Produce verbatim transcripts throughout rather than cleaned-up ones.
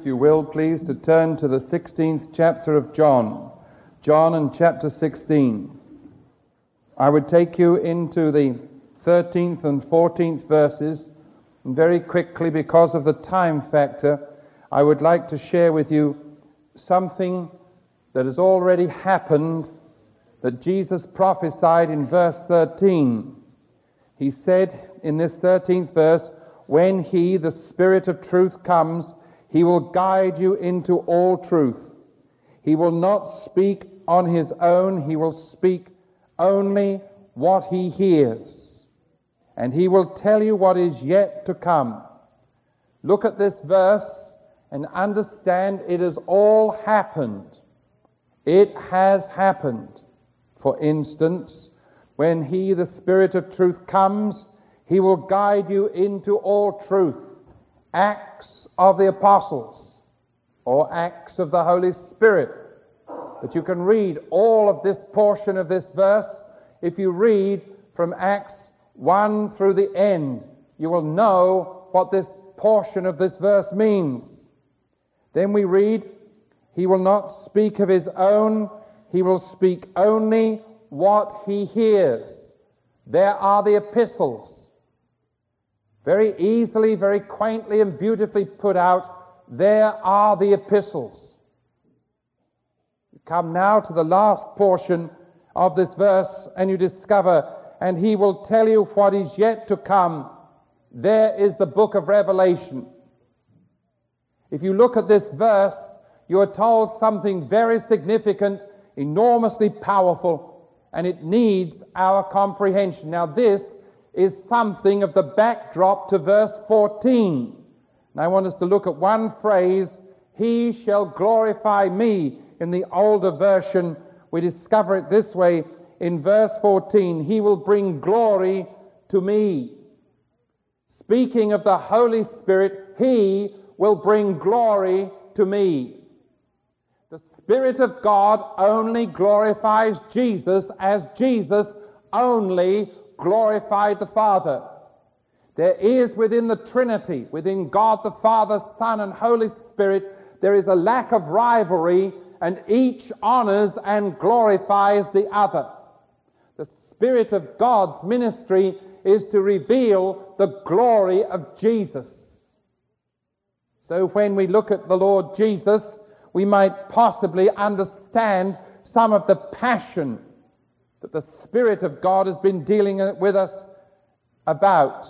if you will, please, to turn to the sixteenth chapter of John. John and chapter sixteen. I would take you into the thirteenth and fourteenth verses, and very quickly, because of the time factor, I would like to share with you something that has already happened that Jesus prophesied in verse thirteen. He said in this thirteenth verse, "When he, the Spirit of truth, comes, he will guide you into all truth. He will not speak on his own, he will speak only what he hears, and he will tell you what is yet to come." Look at this verse and understand it has all happened. It has happened. For instance, when he, the Spirit of truth, comes, he will guide you into all truth. Acts of the Apostles, or Acts of the Holy Spirit. But you can read all of this portion of this verse. If you read from Acts one through the end, you will know what this portion of this verse means. Then we read, "He will not speak of his own, he will speak only what he hears." There are the epistles. Very easily, very quaintly and beautifully put out, there are the epistles. You come now to the last portion of this verse and you discover, "And he will tell you what is yet to come." There is the book of Revelation. If you look at this verse, you are told something very significant, enormously powerful, and it needs our comprehension. Now this is something of the backdrop to verse fourteen. And I want us to look at one phrase, "He shall glorify me." In the older version, we discover it this way in verse fourteen, "He will bring glory to me." Speaking of the Holy Spirit, He will bring glory to me. The Spirit of God only glorifies Jesus as Jesus only glorified the Father. There is within the Trinity, within God the Father, Son, and Holy Spirit, there is a lack of rivalry, and each honors and glorifies the other. The Spirit of God's ministry is to reveal the glory of Jesus. So when we look at the Lord Jesus, we might possibly understand some of the passion that the Spirit of God has been dealing with us about.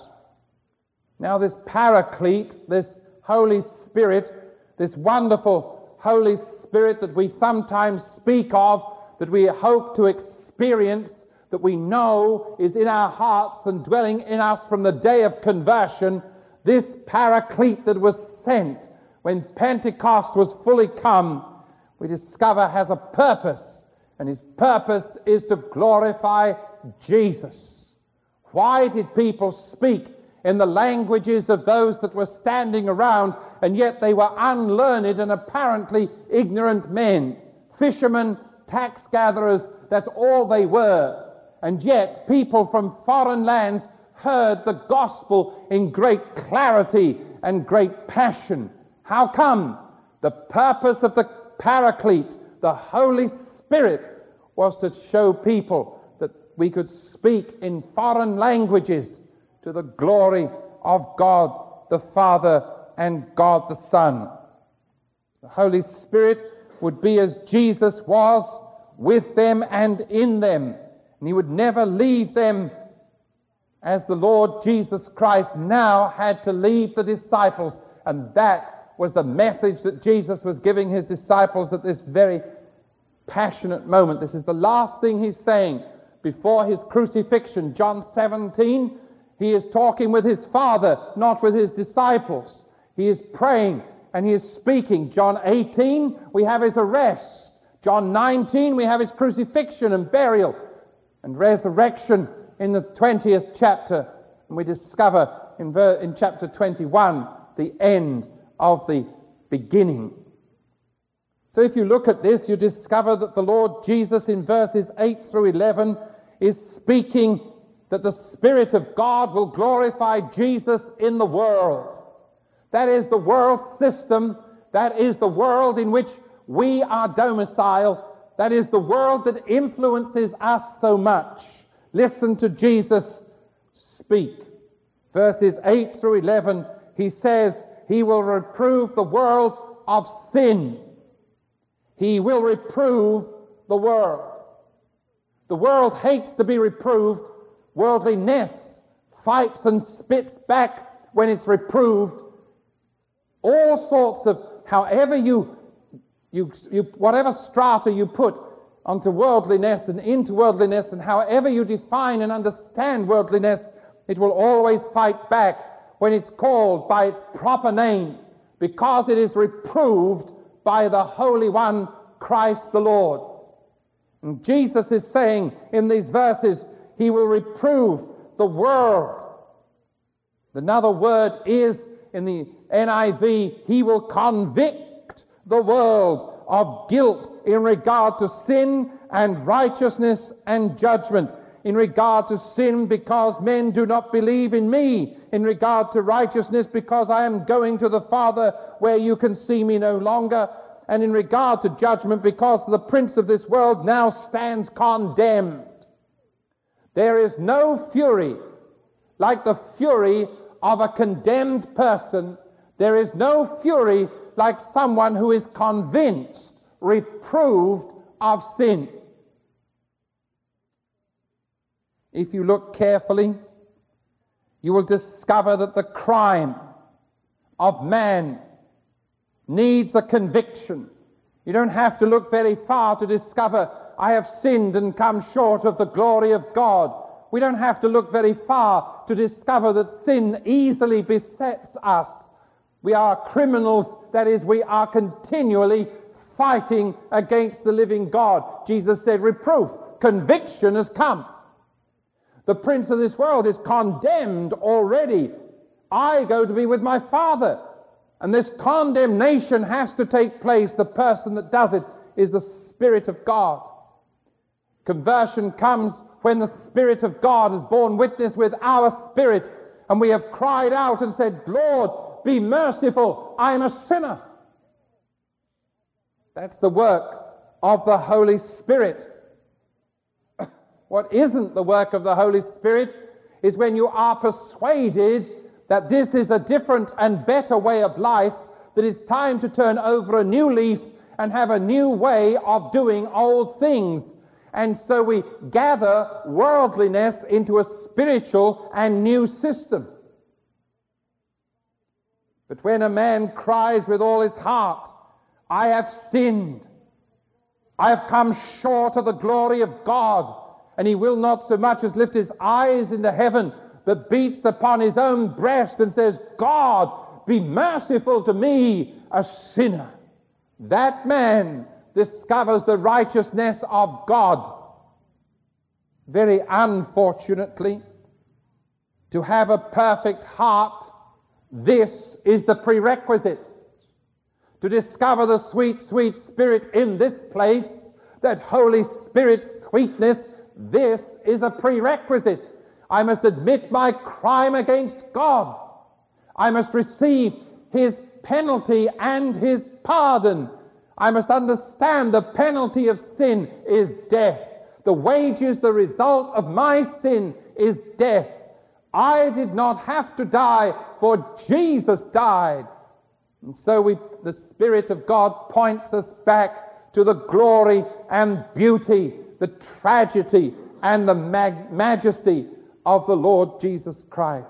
Now this Paraclete, this Holy Spirit, this wonderful Holy Spirit that we sometimes speak of, that we hope to experience, that we know is in our hearts and dwelling in us from the day of conversion, this Paraclete that was sent when Pentecost was fully come, we discover has a purpose. And his purpose is to glorify Jesus. Why did people speak in the languages of those that were standing around, and yet they were unlearned and apparently ignorant men? Fishermen, tax gatherers, that's all they were. And yet people from foreign lands heard the gospel in great clarity and great passion. How come? The purpose of the Paraclete, the Holy Spirit, was to show people that we could speak in foreign languages to the glory of God the Father and God the Son. The Holy Spirit would be as Jesus was, with them and in them, and he would never leave them as the Lord Jesus Christ now had to leave the disciples. And that was the message that Jesus was giving his disciples at this very passionate moment. This is the last thing he's saying before his crucifixion. John seventeen, he is talking with his Father, not with his disciples. He is praying and he is speaking. John eighteen, we have his arrest. John nineteen, we have his crucifixion and burial and resurrection in the twentieth chapter. And we discover in, ver- in chapter twenty-one the end of the beginning. So if you look at this, you discover that the Lord Jesus in verses eight through eleven is speaking that the Spirit of God will glorify Jesus in the world. That is the world system That is the world in which we are domiciled. That is the world that influences us so much. Listen to Jesus speak. Verses eight through eleven, he says, he will reprove the world of sin. He will reprove the world. The world hates to be reproved. Worldliness fights and spits back when it's reproved. All sorts of, however you, you, you, whatever strata you put onto worldliness and into worldliness, and however you define and understand worldliness, it will always fight back when it's called by its proper name, because it is reproved by the Holy One, Christ the Lord. And Jesus is saying in these verses, he will reprove the world. Another word is, in the N I V, he will convict the world of guilt in regard to sin and righteousness and judgment. In regard to sin, because men do not believe in me. In regard to righteousness, because I am going to the Father where you can see me no longer. And in regard to judgment, because the prince of this world now stands condemned. There is no fury like the fury of a condemned person. There is no fury like someone who is convinced, reproved of sin. If you look carefully, you will discover that the crime of man needs a conviction. You don't have to look very far to discover, I have sinned and come short of the glory of God. We don't have to look very far to discover that sin easily besets us. We are criminals, that is, we are continually fighting against the living God. Jesus said, reproof, conviction has come. The prince of this world is condemned already. I go to be with my Father. And this condemnation has to take place. The person that does it is the Spirit of God. Conversion comes when the Spirit of God has borne witness with our spirit, and we have cried out and said, Lord, be merciful, I am a sinner. That's the work of the Holy Spirit. What isn't the work of the Holy Spirit is when you are persuaded that this is a different and better way of life, that it's time to turn over a new leaf and have a new way of doing old things. And so we gather worldliness into a spiritual and new system. But when a man cries with all his heart, I have sinned, I have come short of the glory of God, and he will not so much as lift his eyes into heaven, but beats upon his own breast and says, God, be merciful to me, a sinner. That man discovers the righteousness of God. Very unfortunately, to have a perfect heart, this is the prerequisite. To discover the sweet, sweet Spirit in this place, that Holy Spirit sweetness, this is a prerequisite. I must admit my crime against God. I must receive his penalty and his pardon. I must understand the penalty of sin is death. The wages, the result of my sin is death. I did not have to die, for Jesus died. And so we, the Spirit of God points us back to the glory and beauty, the tragedy and the mag- majesty of the Lord Jesus Christ.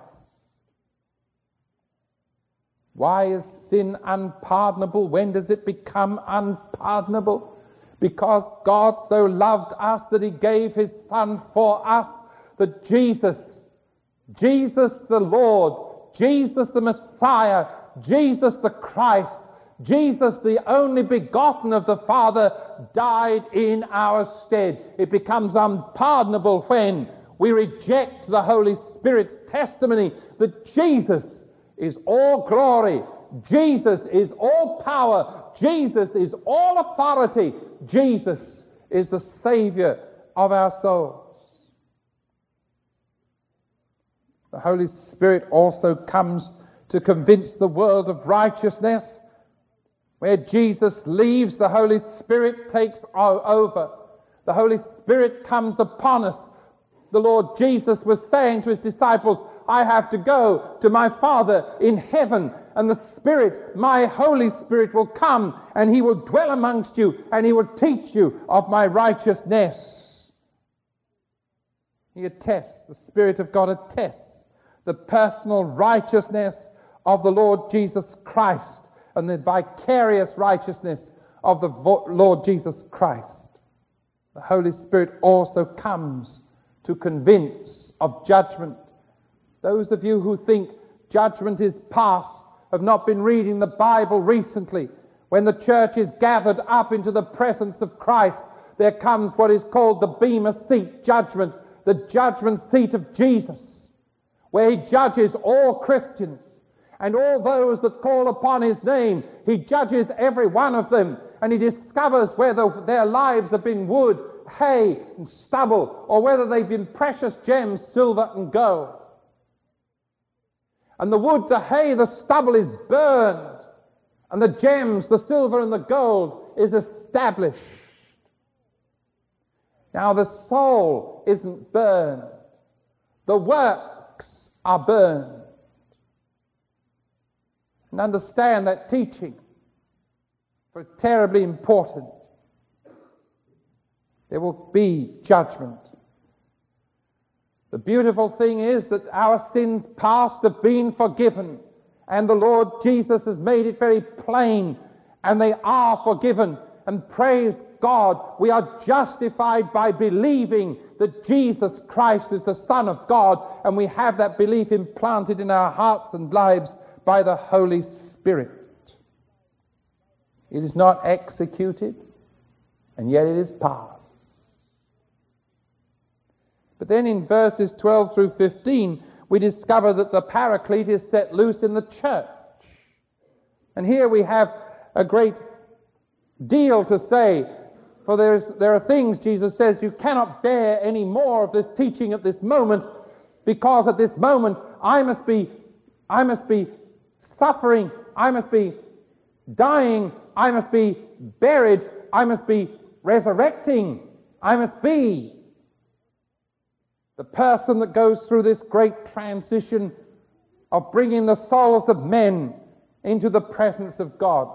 Why is sin unpardonable? When does it become unpardonable? Because God so loved us that he gave his Son for us, that Jesus, Jesus the Lord, Jesus the Messiah, Jesus the Christ, Jesus the only begotten of the Father, died in our stead. It becomes unpardonable when we reject the Holy Spirit's testimony that Jesus is all glory, Jesus is all power, Jesus is all authority, Jesus is the Savior of our souls. The Holy Spirit also comes to convince the world of righteousness Where Jesus leaves, the Holy Spirit takes over. The Holy Spirit comes upon us. The Lord Jesus was saying to his disciples, I have to go to my Father in heaven, and the Spirit, my Holy Spirit, will come, and he will dwell amongst you, and he will teach you of my righteousness. He attests, the Spirit of God attests the personal righteousness of the Lord Jesus Christ and the vicarious righteousness of the Lord Jesus Christ. The Holy Spirit also comes to convince of judgment. Those of you who think judgment is past have not been reading the Bible recently. When the church is gathered up into the presence of Christ, there comes what is called the Bema Seat judgment, the judgment seat of Jesus, where he judges all Christians and all those that call upon his name. He judges every one of them, and he discovers whether their lives have been wood, hay, and stubble, or whether they've been precious gems, silver and gold. And the wood, the hay, the stubble is burned, and the gems, the silver and the gold is established. Now the soul isn't burned. The works are burned. And understand that teaching, for it's terribly important. There will be judgment. The beautiful thing is that our sins past have been forgiven, and the Lord Jesus has made it very plain, and they are forgiven. And praise God, we are justified by believing that Jesus Christ is the Son of God, and we have that belief implanted in our hearts and lives by the Holy Spirit. It is not executed, and yet it is passed. But then in verses twelve through fifteen, we discover that the Paraclete is set loose in the church. And here we have a great deal to say, for there is, there are things, Jesus says, you cannot bear any more of this teaching at this moment, because at this moment I must be, I must be suffering, I must be dying, I must be buried, I must be resurrecting, I must be the person that goes through this great transition of bringing the souls of men into the presence of God.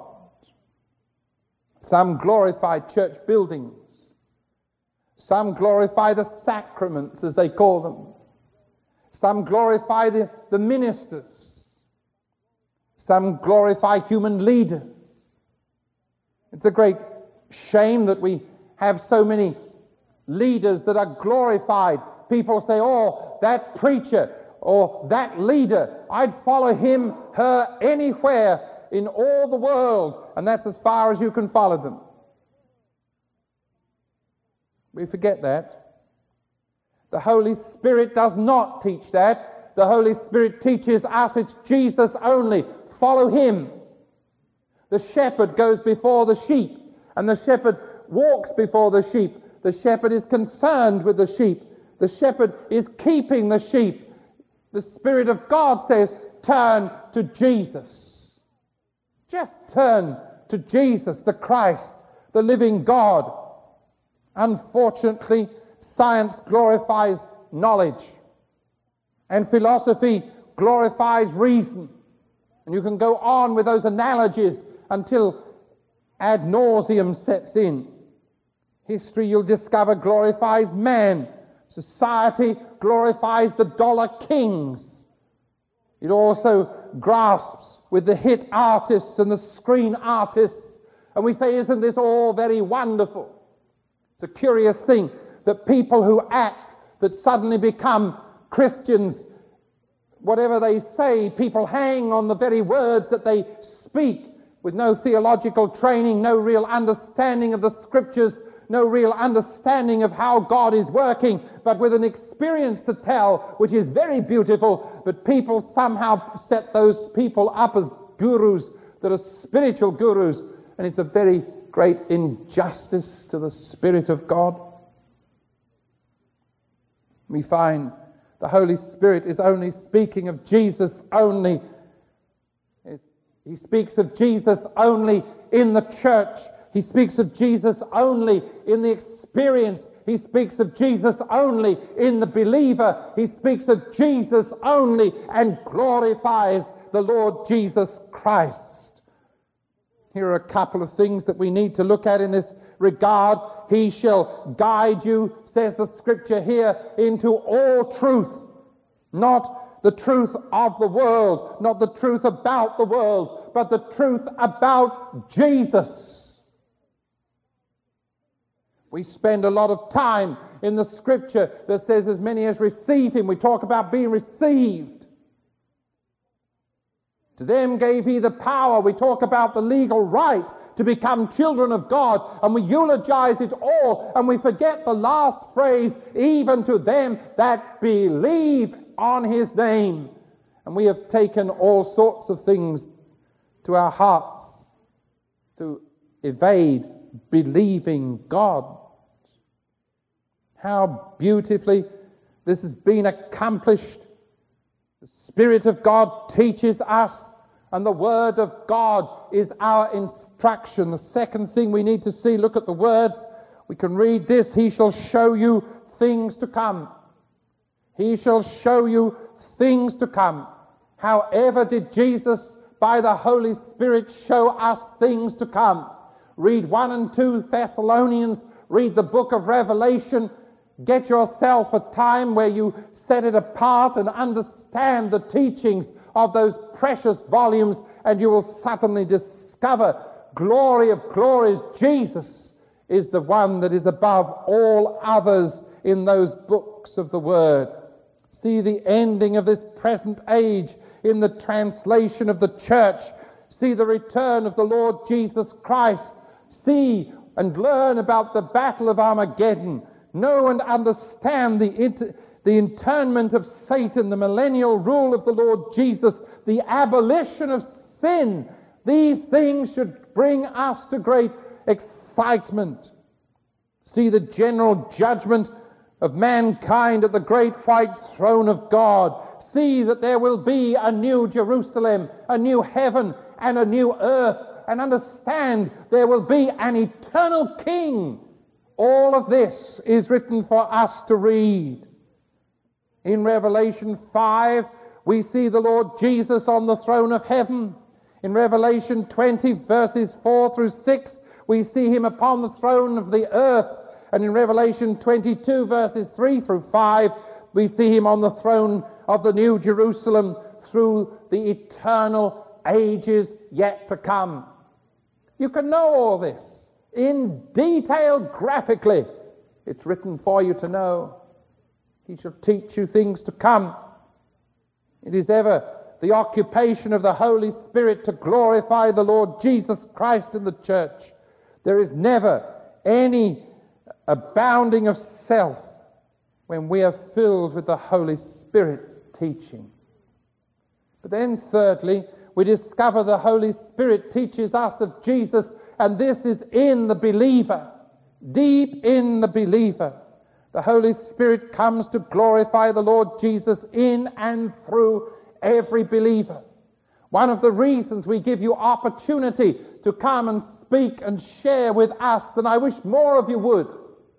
Some glorify church buildings. Some glorify the sacraments, as they call them. Some glorify the, the ministers. Some glorify human leaders. It's a great shame that we have so many leaders that are glorified. People say, oh, that preacher or that leader, I'd follow him, her, anywhere in all the world, and that's as far as you can follow them. We forget that. The Holy Spirit does not teach that. The Holy Spirit teaches us it's Jesus only. Follow him. The shepherd goes before the sheep, and the shepherd walks before the sheep. The shepherd is concerned with the sheep. The shepherd is keeping the sheep. The Spirit of God says, turn to Jesus. Just turn to Jesus, the Christ, the living God. Unfortunately, science glorifies knowledge, and philosophy glorifies reason. And you can go on with those analogies until ad nauseum sets in. History, you'll discover, glorifies man. Society glorifies the dollar kings. It also grasps with the hit artists and the screen artists. And we say, isn't this all very wonderful? It's a curious thing that people who act, that suddenly become Christians, whatever they say, people hang on the very words that they speak, with no theological training, no real understanding of the Scriptures, no real understanding of how God is working, but with an experience to tell, which is very beautiful. But people somehow set those people up as gurus that are spiritual gurus, and it's a very great injustice to the Spirit of God. We find the Holy Spirit is only speaking of Jesus only. He speaks of Jesus only in the church. He speaks of Jesus only in the experience. He speaks of Jesus only in the believer. He speaks of Jesus only and glorifies the Lord Jesus Christ. Here are a couple of things that we need to look at in this regard. He shall guide you, says the scripture here, into all truth. Not the truth of the world, not the truth about the world, but the truth about Jesus. We spend a lot of time in the scripture that says as many as receive him. We talk about being received. To them gave he the power. We talk about the legal right to become children of God, and we eulogize it all, and we forget the last phrase, even to them that believe on his name. And we have taken all sorts of things to our hearts to evade believing God. How beautifully this has been accomplished. The Spirit of God teaches us, and the Word of God is our instruction. The second thing we need to see, look at the words. We can read this: he shall show you things to come. He shall show you things to come. However did Jesus, by the Holy Spirit, show us things to come? Read one and two Thessalonians, read the book of Revelation. Get yourself a time where you set it apart and understand the teachings of those precious volumes, and you will suddenly discover, glory of glories, Jesus is the one that is above all others in those books of the Word. See the ending of this present age in the translation of the church. See the return of the Lord Jesus Christ. See and learn about the battle of Armageddon. Know and understand the, inter- the internment of Satan, the millennial rule of the Lord Jesus, the abolition of sin. These things should bring us to great excitement. See the general judgment of mankind at the great white throne of God. See that there will be a new Jerusalem, a new heaven, and a new earth. And understand there will be an eternal king. All of this is written for us to read. In Revelation five, we see the Lord Jesus on the throne of heaven. In Revelation twenty, verses four through six, we see him upon the throne of the earth. And in Revelation twenty-two, verses three through five, we see him on the throne of the New Jerusalem through the eternal ages yet to come. You can know all this in detail, graphically. It's written for you to know. He shall teach you things to come. It is ever the occupation of the Holy Spirit to glorify the Lord Jesus Christ in the church. There is never any abounding of self when we are filled with the Holy Spirit's teaching. But then thirdly, we discover the Holy Spirit teaches us of Jesus, and this is in the believer, deep in the believer. The Holy Spirit comes to glorify the Lord Jesus in and through every believer. One of the reasons we give you opportunity to come and speak and share with us, and I wish more of you would,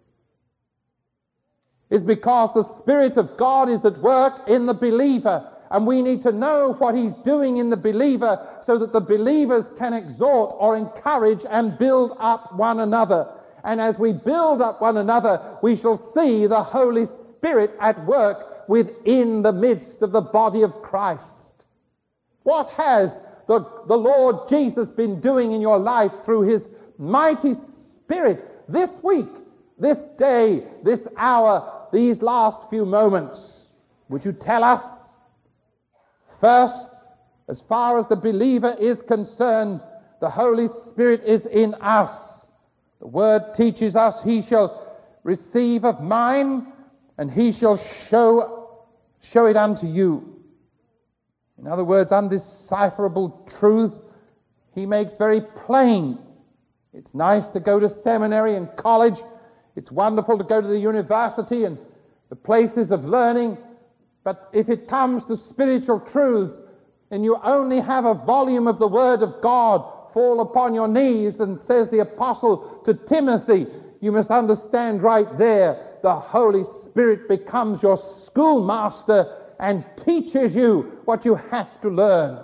is because the Spirit of God is at work in the believer. And we need to know what he's doing in the believer so that the believers can exhort or encourage and build up one another. And as we build up one another, we shall see the Holy Spirit at work within the midst of the body of Christ. What has the, the Lord Jesus been doing in your life through his mighty Spirit this week, this day, this hour, these last few moments? Would you tell us? First, as far as the believer is concerned, the Holy Spirit is in us. The Word teaches us, he shall receive of mine, and he shall show, show it unto you. In other words, undecipherable truths he makes very plain. It's nice to go to seminary and college. It's wonderful to go to the university and the places of learning. But if it comes to spiritual truths, and you only have a volume of the Word of God fall upon your knees, and says the apostle to Timothy, you must understand right there, the Holy Spirit becomes your schoolmaster and teaches you what you have to learn.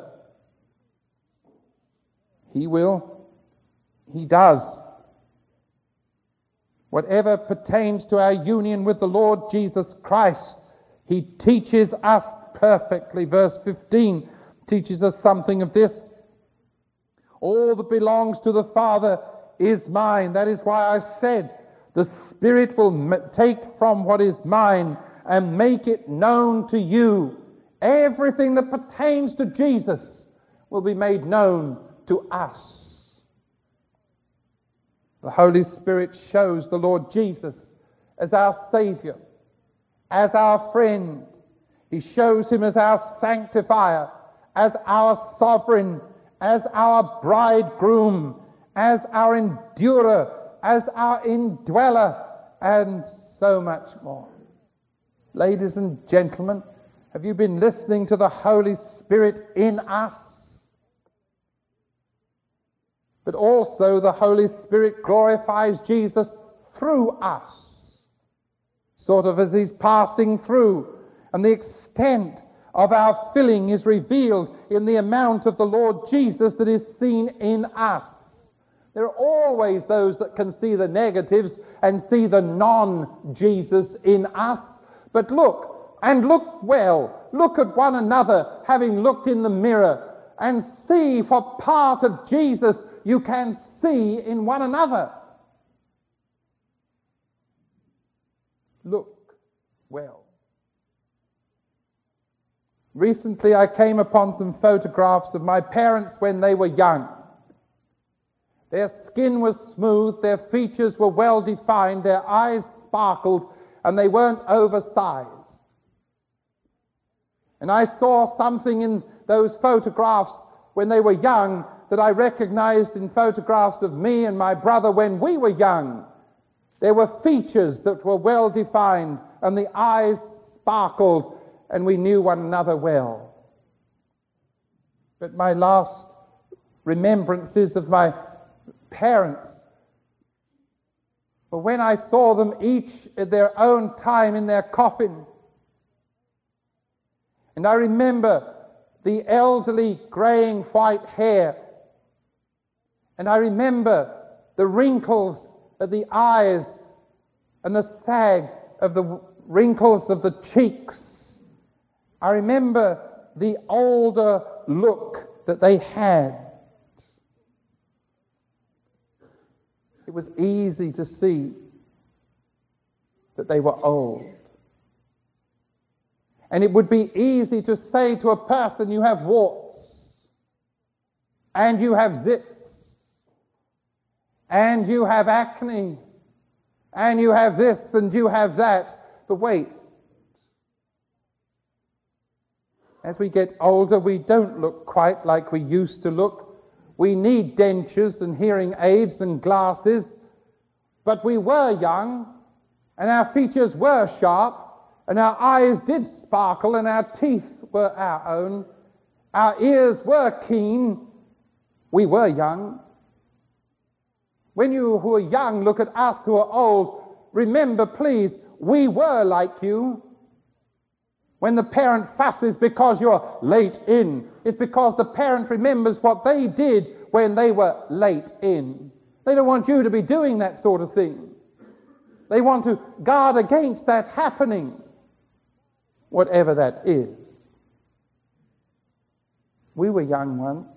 He will. He does. Whatever pertains to our union with the Lord Jesus Christ, he teaches us perfectly. Verse fifteen teaches us something of this. All that belongs to the Father is mine. That is why I said, the Spirit will take from what is mine and make it known to you. Everything that pertains to Jesus will be made known to us. The Holy Spirit shows the Lord Jesus as our Savior, as our friend. He shows him as our sanctifier, as our sovereign, as our bridegroom, as our endurer, as our indweller, and so much more. Ladies and gentlemen, have you been listening to the Holy Spirit in us? But also the Holy Spirit glorifies Jesus through us, sort of as he's passing through, and the extent of our filling is revealed in the amount of the Lord Jesus that is seen in us. There are always those that can see the negatives and see the non-Jesus in us. But look, and look well, look at one another, having looked in the mirror, and see what part of Jesus you can see in one another. Look well. Recently I came upon some photographs of my parents when they were young. Their skin was smooth, their features were well defined, their eyes sparkled, and they weren't oversized. And I saw something in those photographs when they were young that I recognized in photographs of me and my brother when we were young. There were features that were well defined, and the eyes sparkled, and we knew one another well. But my last remembrances of my parents were when I saw them each at their own time in their coffin. And I remember the elderly graying white hair. And I remember the wrinkles of the eyes and the sag of the wrinkles of the cheeks. I remember the older look that they had. It was easy to see that they were old. And it would be easy to say to a person, you have warts, and you have zits, and you have acne, and you have this, and you have that. But wait, as we get older, we don't look quite like we used to look. We need dentures and hearing aids and glasses, but we were young, and our features were sharp, and our eyes did sparkle, and our teeth were our own. Our ears were keen. We were young. When you who are young look at us who are old, remember, please, we were like you. When the parent fusses because you're late in, it's because the parent remembers what they did when they were late in. They don't want you to be doing that sort of thing. They want to guard against that happening, whatever that is. We were young once.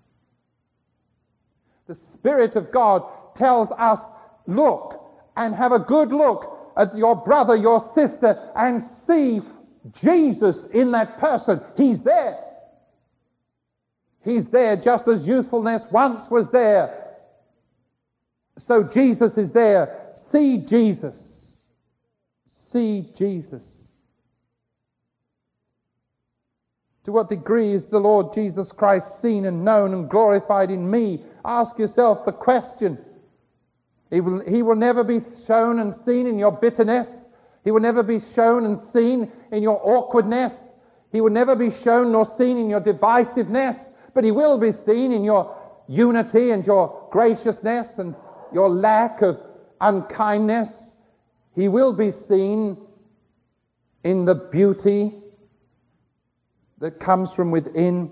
The Spirit of God tells us, look and have a good look at your brother, your sister, and see Jesus in that person. He's there. He's there just as youthfulness once was there. So Jesus is there. See Jesus. See Jesus. To what degree is the Lord Jesus Christ seen and known and glorified in me? Ask yourself the question. He will, he will never be shown and seen in your bitterness. He will never be shown and seen in your awkwardness. He will never be shown nor seen in your divisiveness. But he will be seen in your unity and your graciousness and your lack of unkindness. He will be seen in the beauty that comes from within.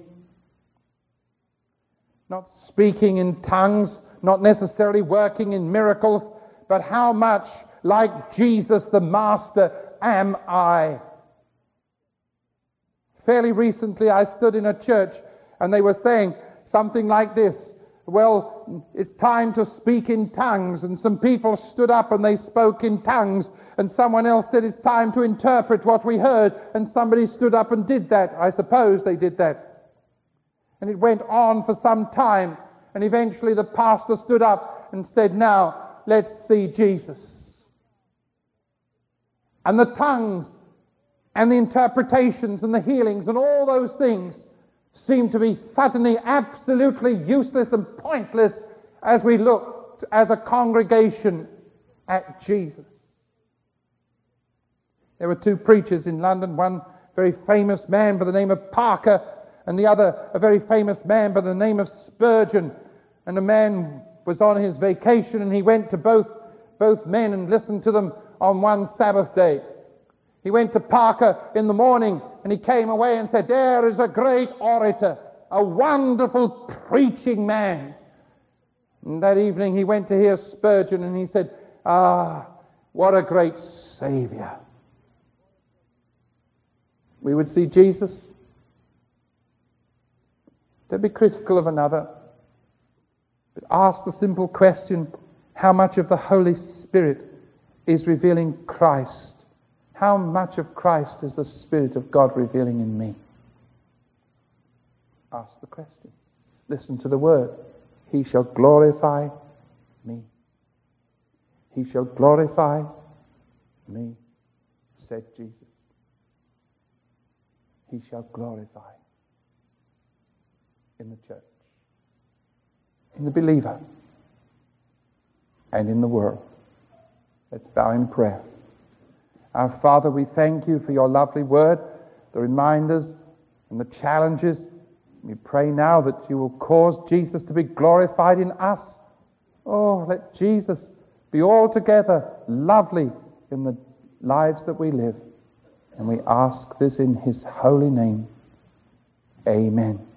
Not speaking in tongues, not necessarily working in miracles, but how much like Jesus the Master am I? Fairly recently I stood in a church and they were saying something like this: well, it's time to speak in tongues, and some people stood up and they spoke in tongues, and someone else said it's time to interpret what we heard, and somebody stood up and did that. I suppose they did that. And it went on for some time, and eventually the pastor stood up and said, now, let's see Jesus. And the tongues and the interpretations and the healings and all those things seemed to be suddenly absolutely useless and pointless as we looked as a congregation at Jesus. There were two preachers in London, one very famous man by the name of Parker, and the other a very famous man by the name of Spurgeon. And the man was on his vacation, and he went to both, both men and listened to them on one Sabbath day. He went to Parker in the morning, and he came away and said, there is a great orator, a wonderful preaching man. And that evening he went to hear Spurgeon, and he said, ah, what a great Savior. We would see Jesus. Don't be critical of another, but ask the simple question, how much of the Holy Spirit is revealing Christ? How much of Christ is the Spirit of God revealing in me? Ask the question. Listen to the word. He shall glorify me. He shall glorify me, said Jesus. He shall glorify in the church, in the believer, and in the world. Let's bow in prayer. Our Father, we thank you for your lovely word, the reminders and the challenges. We pray now that you will cause Jesus to be glorified in us. Oh, let Jesus be altogether lovely in the lives that we live. And we ask this in his holy name. Amen.